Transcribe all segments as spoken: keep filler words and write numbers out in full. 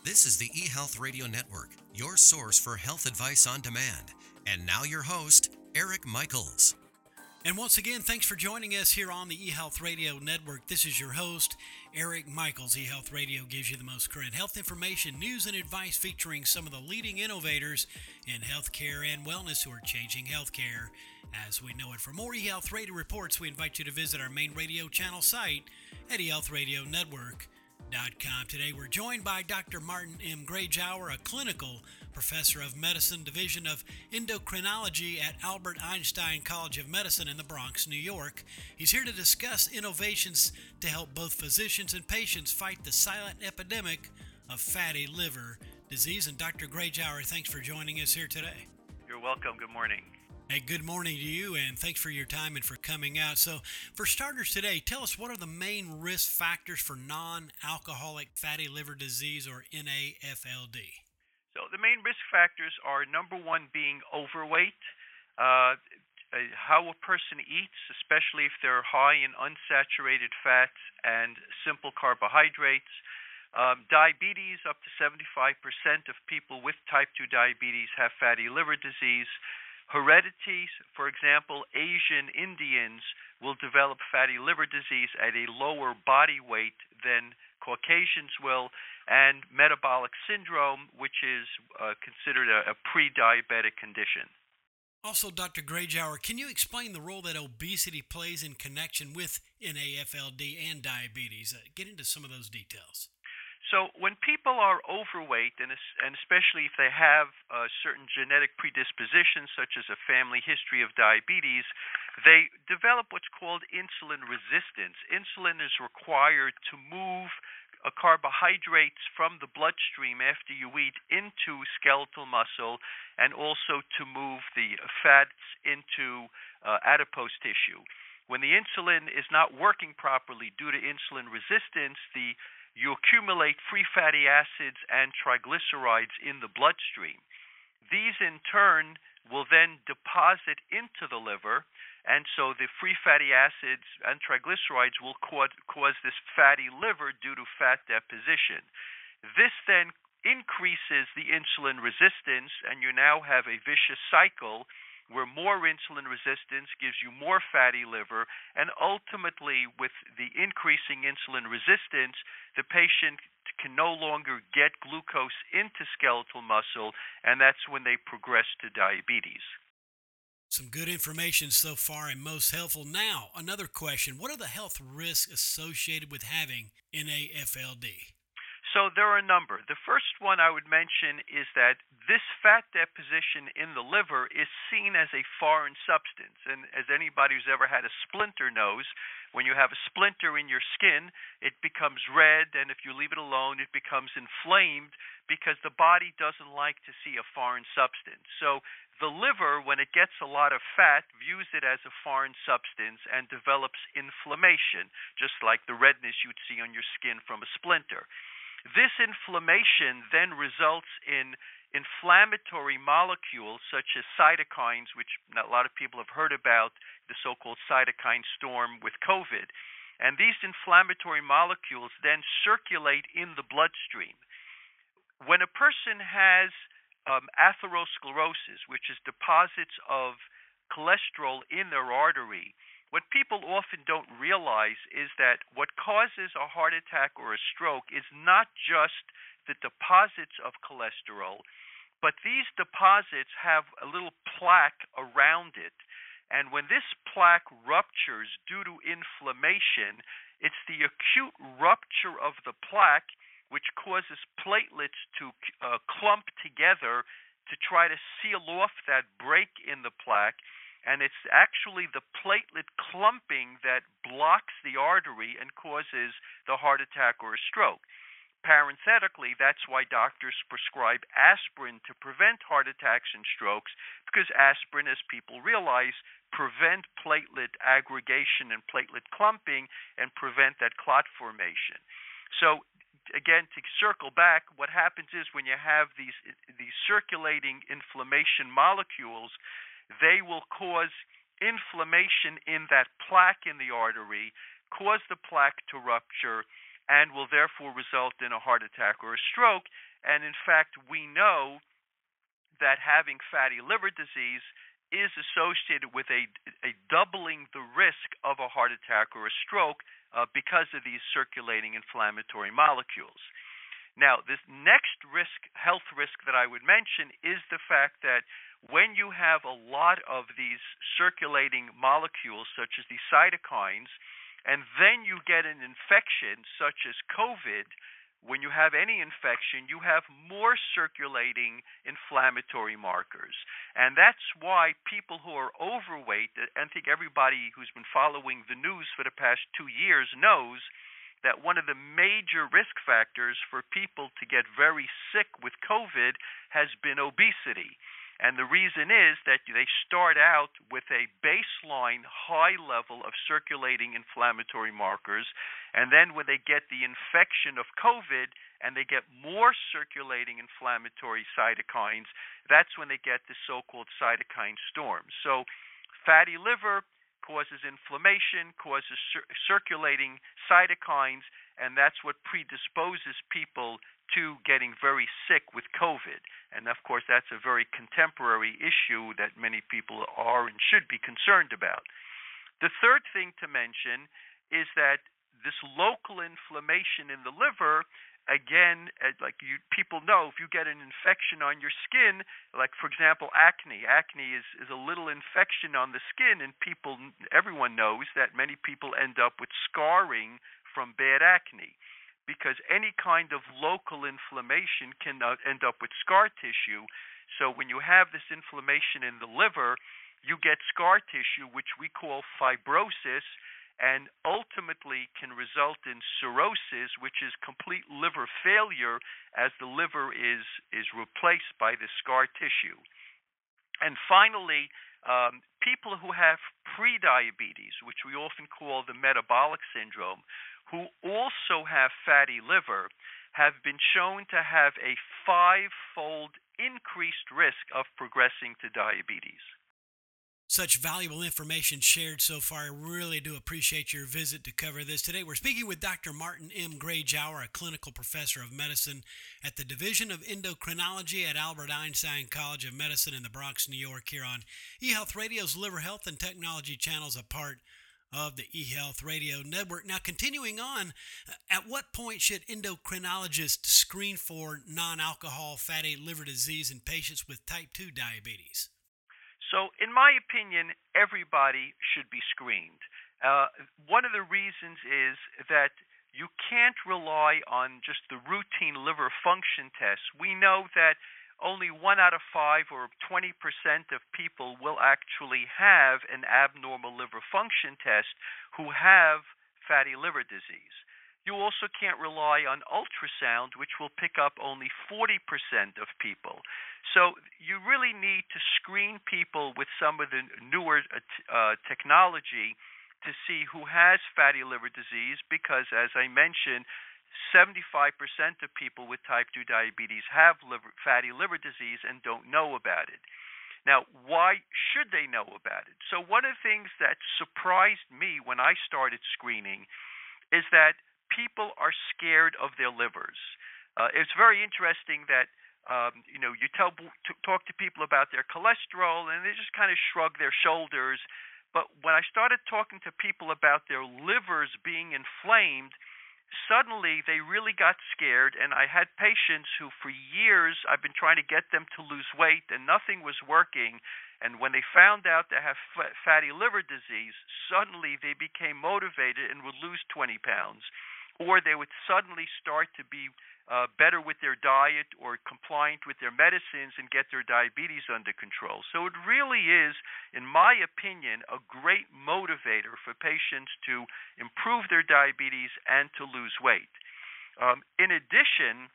This is the eHealth Radio Network, your source for health advice on demand. And now your host, Eric Michaels. And once again, thanks for joining us here on the eHealth Radio Network. This is your host, Eric Michaels. eHealth Radio gives you the most current health information, news, and advice featuring some of the leading innovators in healthcare and wellness who are changing healthcare as we know it. For more eHealth Radio reports, we invite you to visit our main radio channel site at e health radio network dot com. Today we're joined by Doctor Martin M. Grayjower, a clinical professor of medicine, division of endocrinology at Albert Einstein College of Medicine in the Bronx, New York. He's here to discuss innovations to help both physicians and patients fight the silent epidemic of fatty liver disease. And Doctor Grayjower, thanks for joining us here today. You're welcome. Good morning. Hey, good morning to you, and thanks for your time and for coming out. So, for starters today, tell us, what are the main risk factors for non-alcoholic fatty liver disease, or N A F L D? So the main risk factors are, number one, being overweight, uh, how a person eats, especially if they're high in unsaturated fats and simple carbohydrates. Um, diabetes, up to seventy-five percent of people with type two diabetes have fatty liver disease. Heredity, for example, Asian Indians will develop fatty liver disease at a lower body weight than Caucasians will, and metabolic syndrome, which is uh, considered a, a pre-diabetic condition. Also, Doctor Grayjower, can you explain the role that obesity plays in connection with N A F L D and diabetes? Uh, get into some of those details. So when people are overweight, and, and especially if they have uh, certain genetic predispositions, such as a family history of diabetes, they develop what's called insulin resistance. Insulin is required to move uh, carbohydrates from the bloodstream after you eat into skeletal muscle, and also to move the fats into uh, adipose tissue. When the insulin is not working properly due to insulin resistance, the you accumulate free fatty acids and triglycerides in the bloodstream. These, in turn, will then deposit into the liver, and so the free fatty acids and triglycerides will cause, cause this fatty liver due to fat deposition. This then increases the insulin resistance, and you now have a vicious cycle where more insulin resistance gives you more fatty liver, and ultimately, with the increasing insulin resistance, the patient can no longer get glucose into skeletal muscle, and that's when they progress to diabetes. Some good information so far and most helpful. Now, another question. What are the health risks associated with having N A F L D? So there are a number. The first one I would mention is that this fat deposition in the liver is seen as a foreign substance. And as anybody who's ever had a splinter knows, when you have a splinter in your skin, it becomes red, and if you leave it alone, it becomes inflamed because the body doesn't like to see a foreign substance. So the liver, when it gets a lot of fat, views it as a foreign substance and develops inflammation, just like the redness you'd see on your skin from a splinter. This inflammation then results in inflammatory molecules such as cytokines, which a lot of people have heard about, the so-called cytokine storm with COVID. And these inflammatory molecules then circulate in the bloodstream. When a person has um, atherosclerosis, which is deposits of cholesterol in their artery, what people often don't realize is that what causes a heart attack or a stroke is not just the deposits of cholesterol, but these deposits have a little plaque around it. And when this plaque ruptures due to inflammation, it's the acute rupture of the plaque which causes platelets to uh, clump together to try to seal off that break in the plaque. And it's actually the platelet clumping that blocks the artery and causes the heart attack or a stroke. Parenthetically, that's why doctors prescribe aspirin to prevent heart attacks and strokes, because aspirin, as people realize, prevent platelet aggregation and platelet clumping and prevent that clot formation. So again, to circle back, what happens is when you have these these circulating inflammation molecules, they will cause inflammation in that plaque in the artery, cause the plaque to rupture, and will therefore result in a heart attack or a stroke. And in fact, we know that having fatty liver disease is associated with a, a doubling the risk of a heart attack or a stroke uh, because of these circulating inflammatory molecules. Now, this next risk, health risk that I would mention is the fact that when you have a lot of these circulating molecules, such as these cytokines, and then you get an infection such as COVID, when you have any infection, you have more circulating inflammatory markers. And that's why people who are overweight, and I think everybody who's been following the news for the past two years knows that one of the major risk factors for people to get very sick with COVID has been obesity. And the reason is that they start out with a baseline high level of circulating inflammatory markers, and then when they get the infection of COVID and they get more circulating inflammatory cytokines, that's when they get the so-called cytokine storm. So fatty liver causes inflammation, causes cir- circulating cytokines, and that's what predisposes people to getting very sick with COVID. And of course, that's a very contemporary issue that many people are and should be concerned about. The third thing to mention is that this local inflammation in the liver, again, like you, people know, if you get an infection on your skin, like for example acne, acne is, is a little infection on the skin, and people, everyone knows that many people end up with scarring from bad acne, because any kind of local inflammation can uh, end up with scar tissue. So when you have this inflammation in the liver, you get scar tissue, which we call fibrosis, and ultimately can result in cirrhosis, which is complete liver failure as the liver is, is replaced by the scar tissue. And finally, um, people who have prediabetes, which we often call the metabolic syndrome, who also have fatty liver, have been shown to have a five-fold increased risk of progressing to diabetes. Such valuable information shared so far. I really do appreciate your visit to cover this. Today we're speaking with Doctor Martin M. Grayjower, a clinical professor of medicine at the Division of Endocrinology at Albert Einstein College of Medicine in the Bronx, New York, here on eHealth Radio's Liver Health and Technology channels, a part of the eHealth Radio Network. Now, continuing on, at what point should endocrinologists screen for non-alcohol fatty liver disease in patients with type two diabetes? So, in my opinion, everybody should be screened. Uh, one of the reasons is that you can't rely on just the routine liver function tests. We know that only one out of five, or twenty percent of people, will actually have an abnormal liver function test who have fatty liver disease. You also can't rely on ultrasound, which will pick up only forty percent of people. So you really need to screen people with some of the newer uh, technology to see who has fatty liver disease, because, as I mentioned, seventy-five percent of people with type two diabetes have liver, fatty liver disease and don't know about it. Now, why should they know about it? So one of the things that surprised me when I started screening is that people are scared of their livers. Uh, it's very interesting that um, you know you tell to talk to people about their cholesterol, and they just kind of shrug their shoulders. But when I started talking to people about their livers being inflamed, suddenly they really got scared. And I had patients who, for years, I've been trying to get them to lose weight, and nothing was working. And when they found out they have f- fatty liver disease, suddenly they became motivated and would lose twenty pounds. Or they would suddenly start to be uh, better with their diet or compliant with their medicines and get their diabetes under control. So it really is, in my opinion, a great motivator for patients to improve their diabetes and to lose weight. Um, in addition,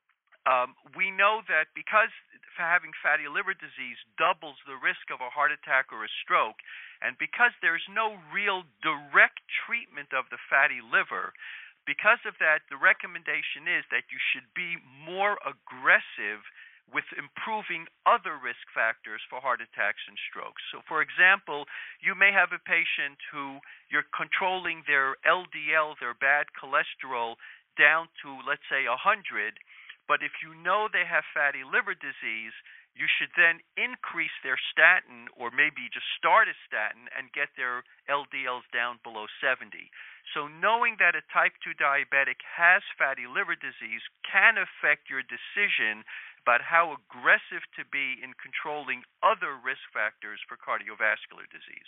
um, we know that because having fatty liver disease doubles the risk of a heart attack or a stroke, and because there's no real direct treatment of the fatty liver, because of that, the recommendation is that you should be more aggressive with improving other risk factors for heart attacks and strokes. So, for example, you may have a patient who you're controlling their L D L, their bad cholesterol, down to, let's say, one hundred. But if you know they have fatty liver disease, you should then increase their statin, or maybe just start a statin and get their L D Ls down below seventy. So knowing that a type two diabetic has fatty liver disease can affect your decision about how aggressive to be in controlling other risk factors for cardiovascular disease.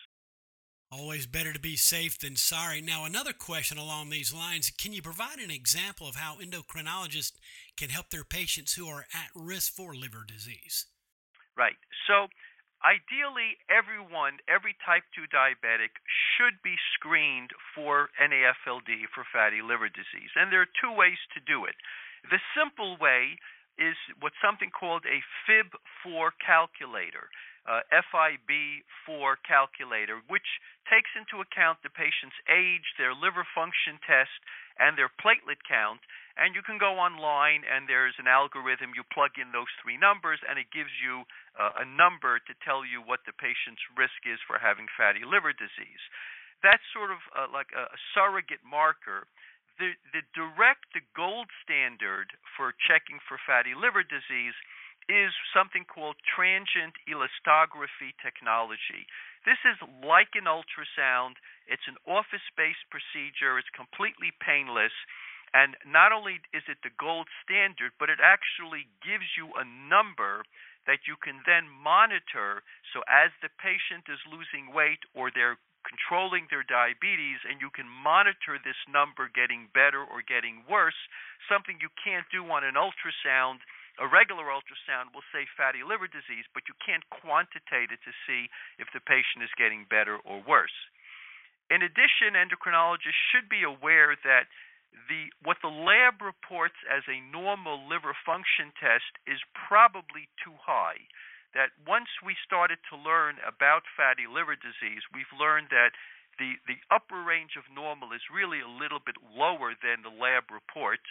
Always better to be safe than sorry. Now, another question along these lines, can you provide an example of how endocrinologists can help their patients who are at risk for liver disease? Right. So ideally, everyone, every type two diabetic should be screened for N A F L D, for fatty liver disease. And there are two ways to do it. The simple way is what's something called a F I B four calculator. Uh, F I B four calculator, which takes into account the patient's age, their liver function test, and their platelet count. And you can go online, and there's an algorithm. You plug in those three numbers, and it gives you uh, a number to tell you what the patient's risk is for having fatty liver disease. That's sort of uh, like a, a surrogate marker. The, the direct, the gold standard for checking for fatty liver disease is something called transient elastography technology. This is like an ultrasound. It's an office-based procedure. It's completely painless. And not only is it the gold standard, but it actually gives you a number that you can then monitor. So as the patient is losing weight or they're controlling their diabetes, and you can monitor this number getting better or getting worse, something you can't do on an ultrasound. A regular ultrasound will say fatty liver disease, but you can't quantitate it to see if the patient is getting better or worse. In addition, endocrinologists should be aware that the what the lab reports as a normal liver function test is probably too high. That once we started to learn about fatty liver disease, we've learned that the, the upper range of normal is really a little bit lower than the lab reports.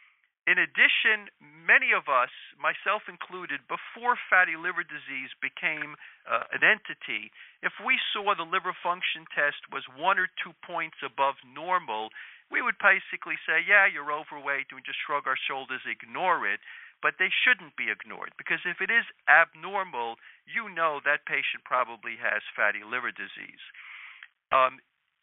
In addition, many of us, myself included, before fatty liver disease became uh, an entity, if we saw the liver function test was one or two points above normal, we would basically say, yeah, you're overweight, and we just shrug our shoulders, ignore it. But they shouldn't be ignored, because if it is abnormal, you know that patient probably has fatty liver disease. Um,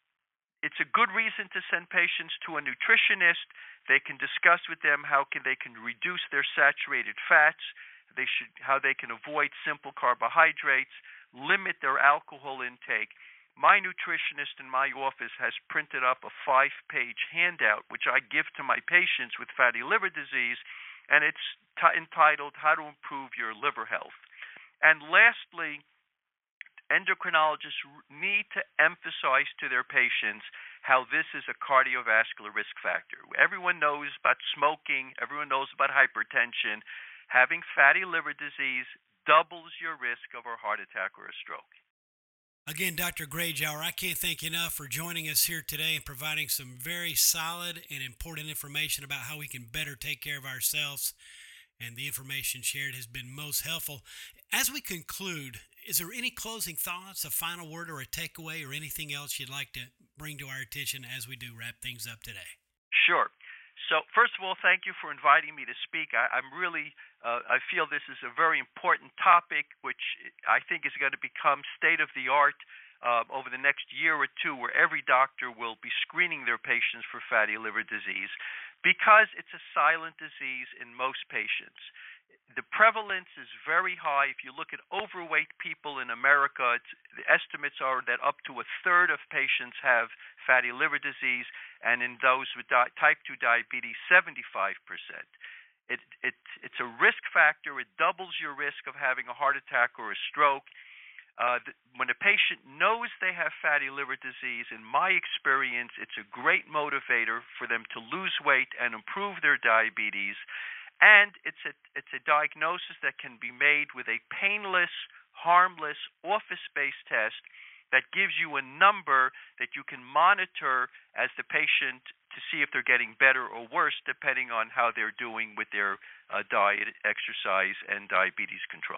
it's a good reason to send patients to a nutritionist. They can discuss with them how can they can reduce their saturated fats. They should how they can avoid simple carbohydrates, limit their alcohol intake. My nutritionist in my office has printed up a five-page handout which I give to my patients with fatty liver disease, and it's t- entitled How to Improve Your Liver Health. And lastly, endocrinologists need to emphasize to their patients how this is a cardiovascular risk factor. Everyone knows about smoking. Everyone knows about hypertension. Having fatty liver disease doubles your risk of a heart attack or a stroke. Again, Doctor Grayjour, I can't thank you enough for joining us here today and providing some very solid and important information about how we can better take care of ourselves. And the information shared has been most helpful. As we conclude, is there any closing thoughts, a final word, or a takeaway, or anything else you'd like to bring to our attention as we do wrap things up today? Sure. So first of all, thank you for inviting me to speak. I, I'm really, uh, I feel this is a very important topic, which I think is going to become state of the art uh, over the next year or two, where every doctor will be screening their patients for fatty liver disease, because it's a silent disease in most patients. The prevalence is very high. If you look at overweight people in America, it's, the estimates are that up to a third of patients have fatty liver disease, and in those with di- type two diabetes, seventy-five percent. It, it, it's a risk factor. It doubles your risk of having a heart attack or a stroke. Uh, the, when a patient knows they have fatty liver disease, in my experience, it's a great motivator for them to lose weight and improve their diabetes. And it's a, it's a diagnosis that can be made with a painless, harmless, office-based test that gives you a number that you can monitor as the patient to see if they're getting better or worse, depending on how they're doing with their uh, diet, exercise, and diabetes control.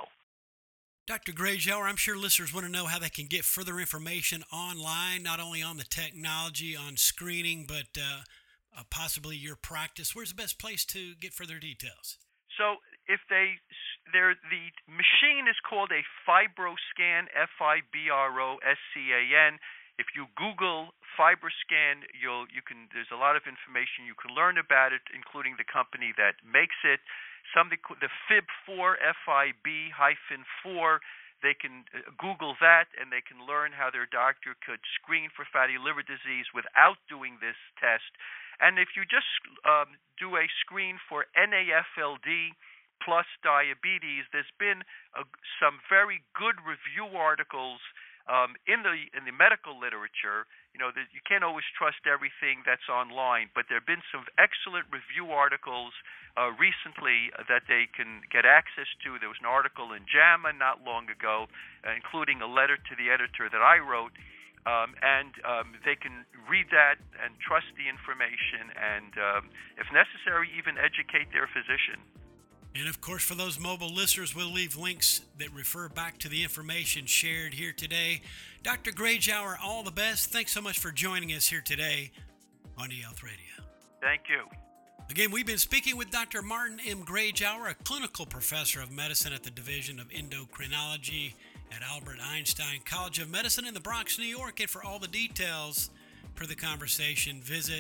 Doctor Grayjour, I'm sure listeners want to know how they can get further information online, not only on the technology, on screening, but uh, uh, possibly your practice, where's the best place to get further details? So if they, they're, the machine is called a FibroScan, F I B R O S C A N. If you Google FibroScan, you'll you can. There's a lot of information you can learn about it, including the company that makes it. Something the F I B four, F I B hyphen four. They can Google that, and they can learn how their doctor could screen for fatty liver disease without doing this test. And if you just um, do a screen for N A F L D plus diabetes, there's been a, some very good review articles Um, in the in the medical literature. You know, that you can't always trust everything that's online, but there have been some excellent review articles uh, recently that they can get access to. There was an article in JAMA not long ago, uh, including a letter to the editor that I wrote, um, and um, they can read that and trust the information, and um, if necessary, even educate their physician. And of course, for those mobile listeners, we'll leave links that refer back to the information shared here today. Doctor Grajower, all the best. Thanks so much for joining us here today on eHealth Radio. Thank you. Again, we've been speaking with Doctor Martin M. Grajower, a clinical professor of medicine at the Division of Endocrinology at Albert Einstein College of Medicine in the Bronx, New York. And for all the details for the conversation, visit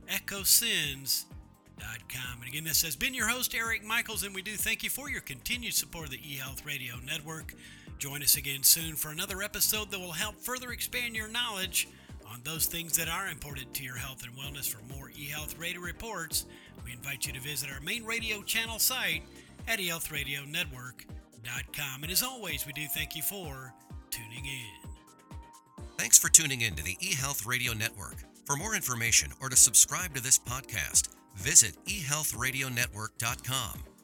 echosins dot com. And again, this has been your host, Eric Michaels, and we do thank you for your continued support of the eHealth Radio Network. Join us again soon for another episode that will help further expand your knowledge on those things that are important to your health and wellness. For more eHealth Radio reports, we invite you to visit our main radio channel site at e health radio network dot com. And as always, we do thank you for tuning in. Thanks for tuning in to the eHealth Radio Network. For more information or to subscribe to this podcast, visit e health radio network dot com.